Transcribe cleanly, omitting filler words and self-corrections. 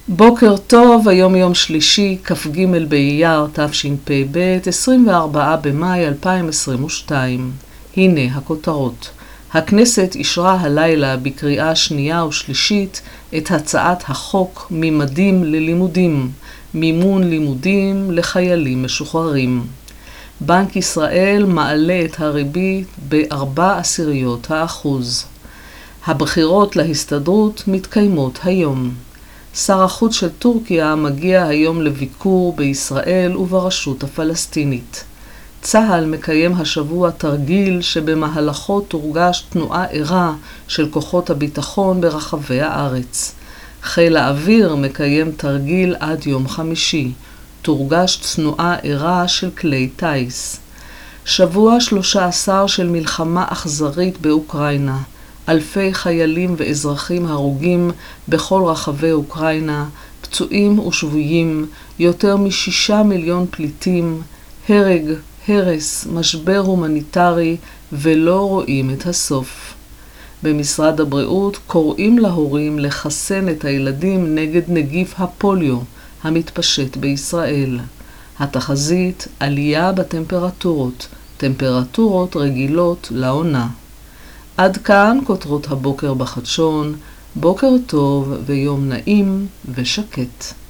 בוקר טוב, היום יום שלישי, כ"ג באייר תשפ"ב, 24 במאי 2022. הנה הכותרות. הכנסת אישרה הלילה בקריאה שנייה ושלישית את הצעת החוק ממדים ללימודים, מימון לימודים לחיילים משוחררים. בנק ישראל מעלה את הריבית ב0.4%. הבחירות להסתדרות מתקיימות היום. שר החוץ של טורקיה מגיע היום לביקור בישראל וברשות הפלסטינית. צה"ל מקיים השבוע תרגיל שבמהלכו תורגש תנועה ערה של כוחות הביטחון ברחבי הארץ. חיל האוויר מקיים תרגיל עד יום חמישי. תורגש תנועה ערה של כלי טייס. שבוע 13 של מלחמה אכזרית באוקראינה. אלפי חיילים ואזרחים הרוגים בכל רחבי אוקראינה, פצועים ושבויים, יותר מ6 מיליון פליטים, הרג, הרס, משבר הומניטרי, ולא רואים את הסוף. במשרד הבריאות קוראים להורים לחסן את הילדים נגד נגיף הפוליו המתפשט בישראל. התחזית, עלייה בטמפרטורות, טמפרטורות רגילות לעונה. עד כאן כותרות הבוקר בחדשון, בוקר טוב ויום נעים ושקט.